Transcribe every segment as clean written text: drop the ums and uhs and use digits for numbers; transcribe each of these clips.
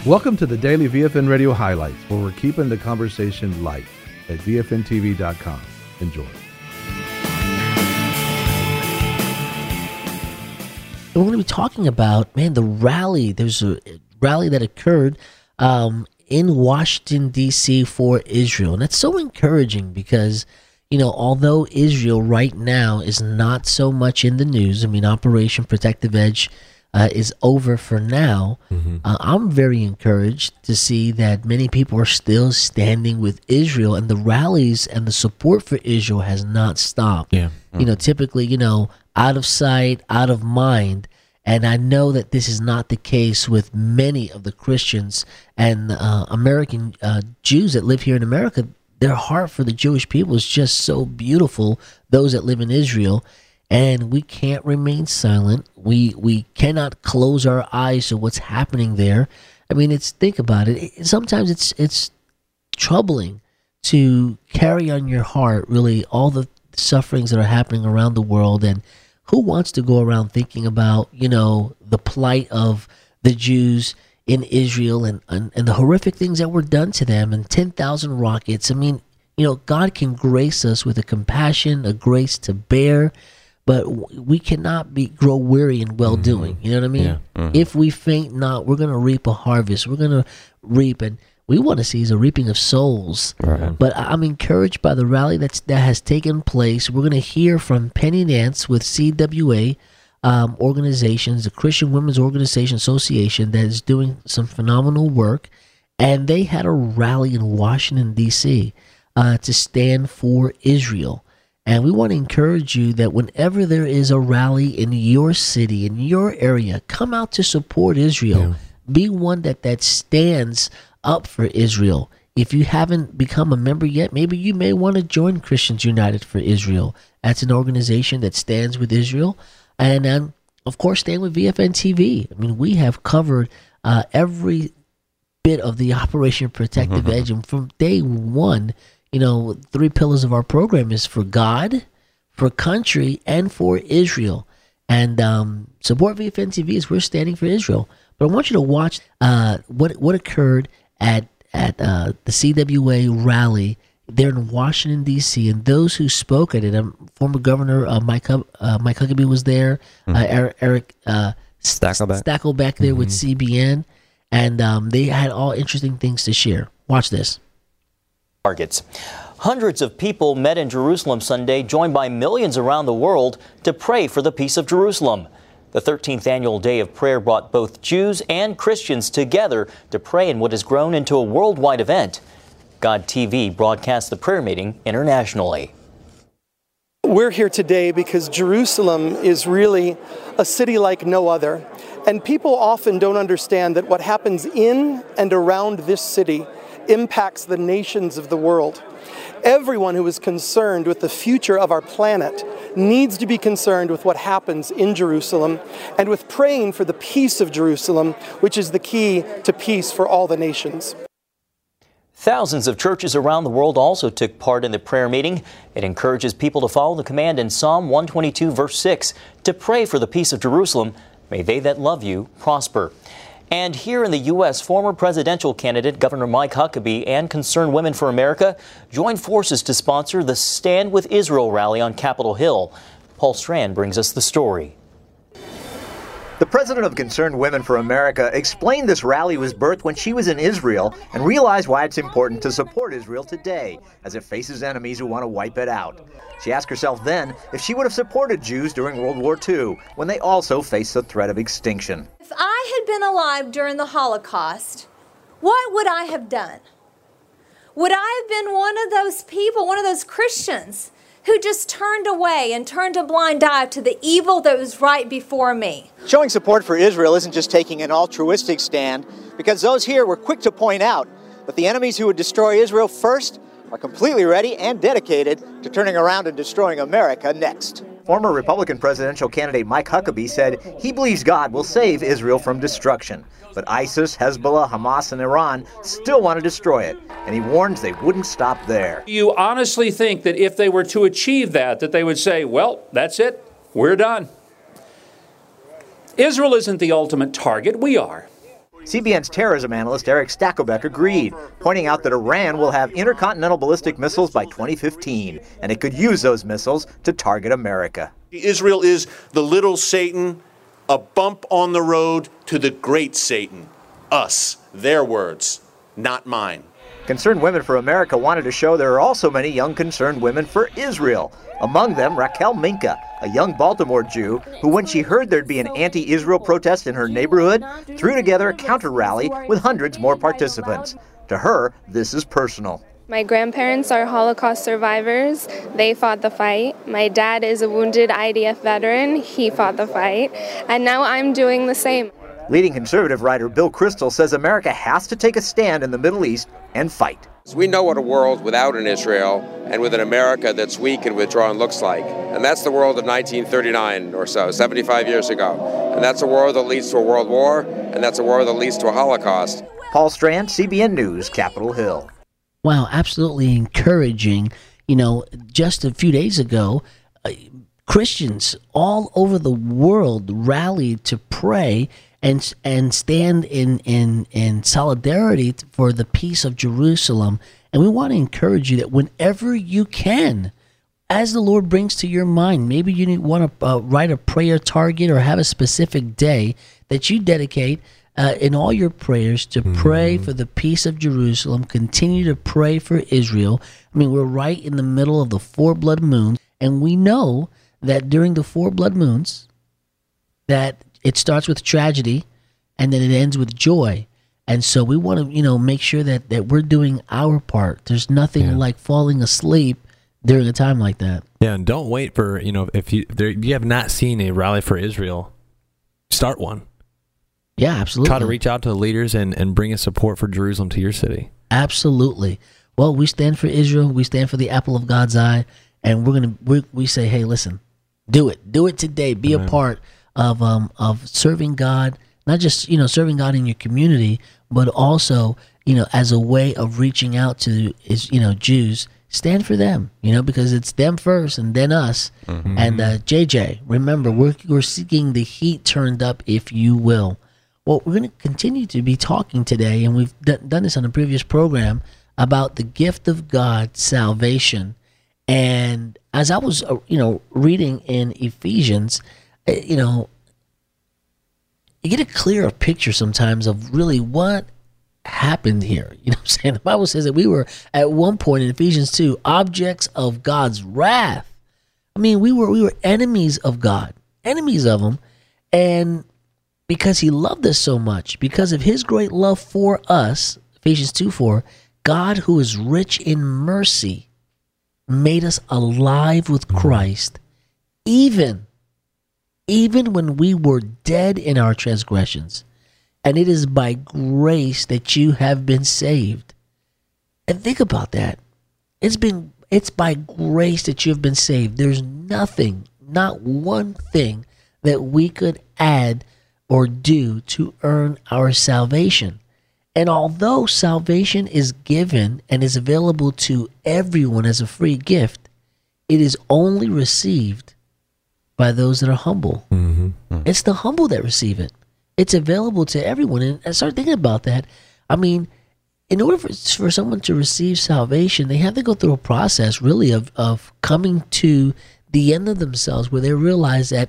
Welcome to the Daily VFN Radio Highlights, where we're keeping the conversation light at VFNTV.com. Enjoy. We're going to be talking about, the rally. There's a rally that occurred in Washington, D.C. for Israel. And that's so encouraging because, although Israel right now is not so much in the news, Operation Protective Edge is over for now. I'm very encouraged to see that many people are still standing with Israel, and the rallies and the support for Israel has not stopped. Yeah. Typically, out of sight, out of mind. And I know that this is not the case with many of the Christians and American Jews that live here in America. Their heart for the Jewish people is just so beautiful, those that live in Israel. And we can't remain silent. We cannot close our eyes to what's happening there. Think about it. Sometimes it's troubling to carry on your heart, really, all the sufferings that are happening around the world. And who wants to go around thinking about, the plight of the Jews in Israel and the horrific things that were done to them, and 10,000 rockets. God can grace us with a compassion, a grace to bear, but we cannot grow weary in well-doing. You know what I mean? Yeah. If we faint not, we're going to reap a harvest. We're going to reap, and we want to see is a reaping of souls. Right. But I'm encouraged by the rally that has taken place. We're going to hear from Penny Nance with CWA organizations, the Christian Women's Organization Association, that is doing some phenomenal work. And they had a rally in Washington, D.C. To stand for Israel. And we want to encourage you that whenever there is a rally in your city, in your area, come out to support Israel. Yeah. Be one that stands up for Israel. If you haven't become a member yet, maybe you may want to join Christians United for Israel. That's an organization that stands with Israel. And of course, stand with VFN TV. We have covered every bit of the Operation Protective Edge. And from day one, 3 pillars of our program is for God, for country, and for Israel. And support VFN TV as we're standing for Israel. But I want you to watch what occurred at the CWA rally there in Washington, D.C., and those who spoke at it. Former Governor Mike Huckabee was there, Eric Stackleback there with CBN, and they had all interesting things to share. Watch this. Targets. Hundreds of people met in Jerusalem Sunday, joined by millions around the world to pray for the peace of Jerusalem. The 13th annual day of prayer brought both Jews and Christians together to pray in what has grown into a worldwide event. God TV broadcasts the prayer meeting internationally. We're here today because Jerusalem is really a city like no other. And people often don't understand that what happens in and around this city impacts the nations of the world. Everyone who is concerned with the future of our planet needs to be concerned with what happens in Jerusalem and with praying for the peace of Jerusalem, which is the key to peace for all the nations. Thousands of churches around the world also took part in the prayer meeting. It encourages people to follow the command in Psalm 122, verse 6, to pray for the peace of Jerusalem. May they that love you prosper. And here in the U.S., former presidential candidate Governor Mike Huckabee and Concerned Women for America joined forces to sponsor the Stand with Israel rally on Capitol Hill. Paul Strand brings us the story. The president of Concerned Women for America explained this rally was birthed when she was in Israel and realized why it's important to support Israel today as it faces enemies who want to wipe it out. She asked herself then if she would have supported Jews during World War II when they also faced the threat of extinction. If I had been alive during the Holocaust, what would I have done? Would I have been one of those people, one of those Christians who just turned away and turned a blind eye to the evil that was right before me? Showing support for Israel isn't just taking an altruistic stand, because those here were quick to point out that the enemies who would destroy Israel first are completely ready and dedicated to turning around and destroying America next. Former Republican presidential candidate Mike Huckabee said he believes God will save Israel from destruction. But ISIS, Hezbollah, Hamas, and Iran still want to destroy it, and he warns they wouldn't stop there. You honestly think that if they were to achieve that they would say, well, that's it, we're done? Israel isn't the ultimate target, we are. CBN's terrorism analyst Eric Stakelbeck agreed, pointing out that Iran will have intercontinental ballistic missiles by 2015, and it could use those missiles to target America. Israel is the little Satan, a bump on the road to the great Satan. Us, their words, not mine. Concerned Women for America wanted to show there are also many young concerned women for Israel. Among them, Raquel Minka, a young Baltimore Jew who, when she heard there'd be an anti-Israel protest in her neighborhood, threw together a counter-rally with hundreds more participants. To her, this is personal. My grandparents are Holocaust survivors. They fought the fight. My dad is a wounded IDF veteran. He fought the fight. And now I'm doing the same. Leading conservative writer Bill Kristol says America has to take a stand in the Middle East and fight. We know what a world without an Israel and with an America that's weak and withdrawn looks like. And that's the world of 1939 or so, 75 years ago. And that's a war that leads to a world war, and that's a war that leads to a Holocaust. Paul Strand, CBN News, Capitol Hill. Wow, absolutely encouraging. You know, just a few days ago, Christians all over the world rallied to pray and stand in solidarity for the peace of Jerusalem. And we want to encourage you that whenever you can, as the Lord brings to your mind, maybe you want to write a prayer target or have a specific day that you dedicate in all your prayers to pray for the peace of Jerusalem. Continue to pray for Israel. I mean, we're right in the middle of the 4 blood moons, and we know that during the 4 blood moons, that it starts with tragedy, and then it ends with joy. And so we want to, make sure that we're doing our part. There's nothing like falling asleep during a time like that. Yeah, and don't wait for, if you have not seen a rally for Israel, start one. Yeah, absolutely. Try to reach out to the leaders and bring a support for Jerusalem to your city. Absolutely. Well, we stand for Israel. We stand for the apple of God's eye, and we say, hey, listen, do it. Do it today. Be a part of serving God, not just, serving God in your community, but also, as a way of reaching out to, Jews. Stand for them, because it's them first and then us. Mm-hmm. And JJ, remember, we're seeking the heat turned up, if you will. Well, we're going to continue to be talking today, and we've done this on a previous program, about the gift of God, salvation. And as I was, reading in Ephesians, you get a clearer picture sometimes of really what happened here. You know what I'm saying? The Bible says that we were at one point in Ephesians 2 objects of God's wrath. I mean, we were enemies of God, enemies of him. And because he loved us so much, because of his great love for us, Ephesians 2:4, God, who is rich in mercy, made us alive with Christ, even when we were dead in our transgressions. And it is by grace that you have been saved. And think about that. It's by grace that you have been saved. There's nothing, not one thing that we could add or do to earn our salvation. And although salvation is given and is available to everyone as a free gift, it is only received by those that are humble. Mm-hmm. It's the humble that receive it. It's available to everyone. And I started thinking about that. I mean, in order for someone to receive salvation, they have to go through a process really of coming to the end of themselves, where they realize that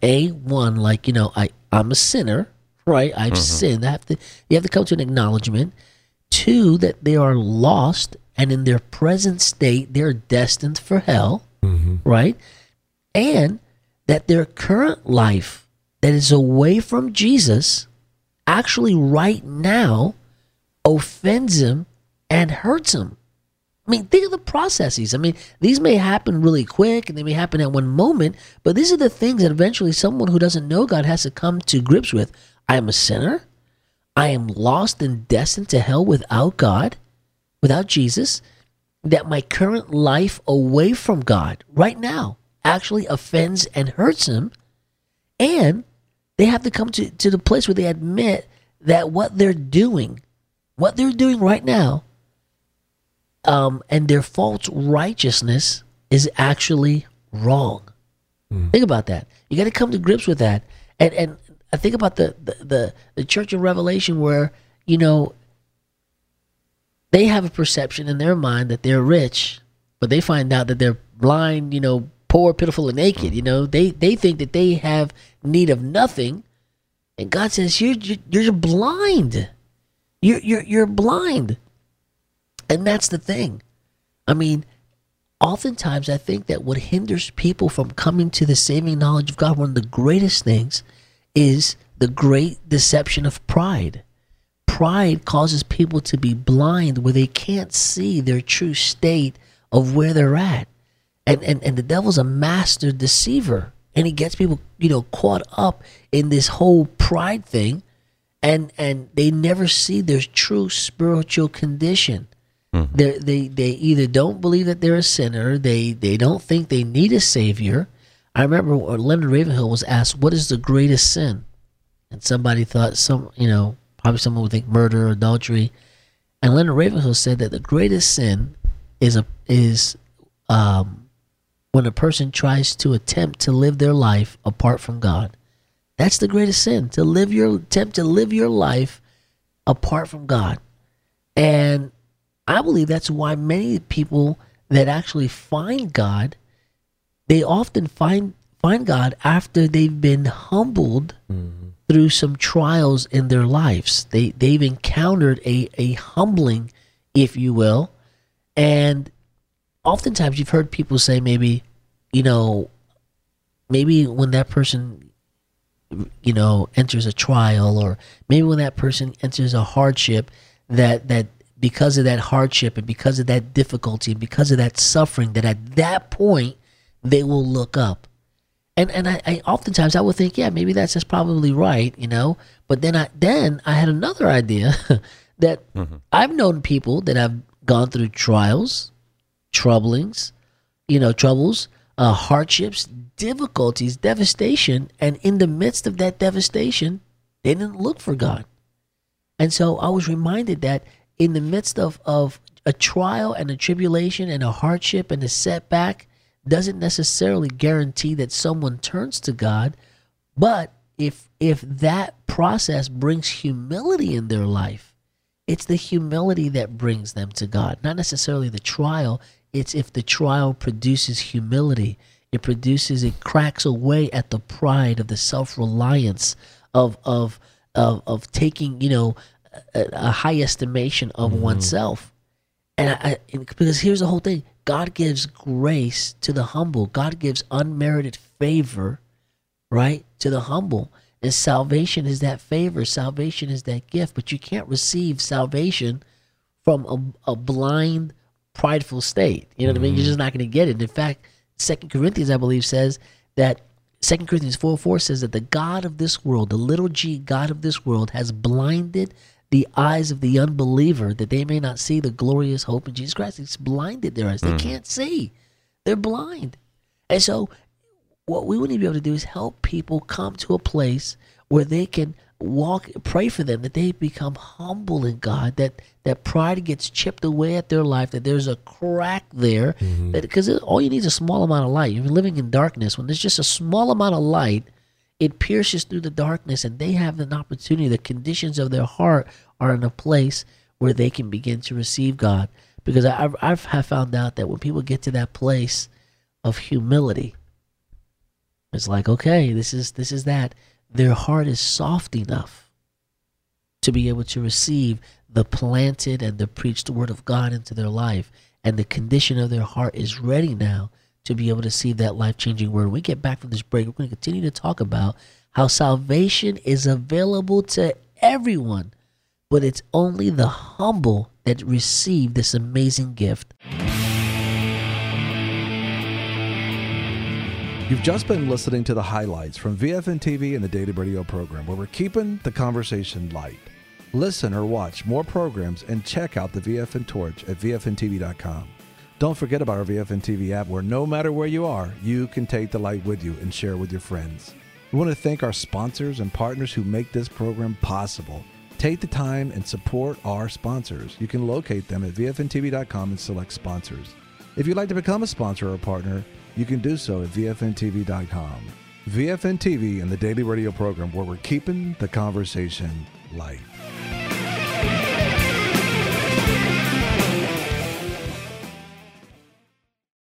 I'm a sinner, right? I've sinned. You have to come to an acknowledgement. 2, that they are lost, and in their present state, they're destined for hell, right? And that their current life that is away from Jesus actually right now offends him and hurts him. I mean, think of the processes. I mean, these may happen really quick and they may happen at one moment, but these are the things that eventually someone who doesn't know God has to come to grips with. I am a sinner. I am lost and destined to hell without God, without Jesus. That my current life away from God right now actually offends and hurts him. And they have to come to the place where they admit that what they're doing right now, and their false righteousness is actually wrong. Think about that. You got to come to grips with that. And I think about the Church of Revelation where, you know, they have a perception in their mind that they're rich, but they find out that they're blind, you know, poor, pitiful, and naked. You know, they think that they have need of nothing, and God says you're blind. You're blind, and that's the thing. I mean, oftentimes I think that what hinders people from coming to the saving knowledge of God, one of the greatest things, is the great deception of pride. Pride causes people to be blind where they can't see their true state of where they're at. And the devil's a master deceiver. And he gets people, you know, caught up in this whole pride thing. And they never see their true spiritual condition. Mm-hmm. They either don't believe that they're a sinner. They don't think they need a savior. I remember Leonard Ravenhill was asked, what is the greatest sin? And somebody thought probably someone would think murder or adultery. And Leonard Ravenhill said that the greatest sin is when a person tries to attempt to live their life apart from God. That's the greatest sin, attempt to live your life apart from God. And I believe that's why many people that actually find God, they often find God after they've been humbled through some trials in their lives. They've encountered a humbling, if you will. And oftentimes you've heard people say maybe when that person, you know, enters a trial, or maybe when that person enters a hardship, that because of that hardship and because of that difficulty and because of that suffering, that at that point they will look up. And I oftentimes I would think, yeah, maybe that's just probably right, you know. But then I had another idea that I've known people that have gone through trials, troubles, hardships, difficulties, devastation, and in the midst of that devastation, they didn't look for God. And so I was reminded that in the midst of a trial and a tribulation and a hardship and a setback doesn't necessarily guarantee that someone turns to God. But if that process brings humility in their life, it's the humility that brings them to God, not necessarily the trial. It's if the trial produces humility, it cracks away at the pride of the self-reliance of taking, you know, a high estimation of oneself. And because here's the whole thing. God gives grace to the humble. God gives unmerited favor, right, to the humble. And salvation is that favor. Salvation is that gift. But you can't receive salvation from a blind, prideful state. You know what I mean? You're just not going to get it. In fact, 2 Corinthians, I believe, says that 2 Corinthians 4:4 says that the God of this world, the little g God of this world, has blinded the eyes of the unbeliever that they may not see the glorious hope in Jesus Christ. It's blinded their eyes. They can't see. They're blind. And so what we want to be able to do is help people come to a place where they can pray for them, that they become humble in God, that pride gets chipped away at their life, that there's a crack there, because all you need is a small amount of light. You're living in darkness. When there's just a small amount of light, it pierces through the darkness, and they have an opportunity. The conditions of their heart are in a place where they can begin to receive God. Because I've found out that when people get to that place of humility, it's like, okay, this is that. Their heart is soft enough to be able to receive the planted and the preached word of God into their life. And the condition of their heart is ready now to be able to see that life-changing word. When we get back from this break, we're going to continue to talk about how salvation is available to everyone, but it's only the humble that receive this amazing gift. You've just been listening to the highlights from VFN TV and the Daily Radio program, where we're keeping the conversation light. Listen or watch more programs and check out the VFN Torch at VFNTV.com. Don't forget about our VFN TV app, where no matter where you are, you can take the light with you and share with your friends. We want to thank our sponsors and partners who make this program possible. Take the time and support our sponsors. You can locate them at VFNTV.com and select sponsors. If you'd like to become a sponsor or a partner, you can do so at VFNTV.com. VFN TV and the daily radio program where we're keeping the conversation light.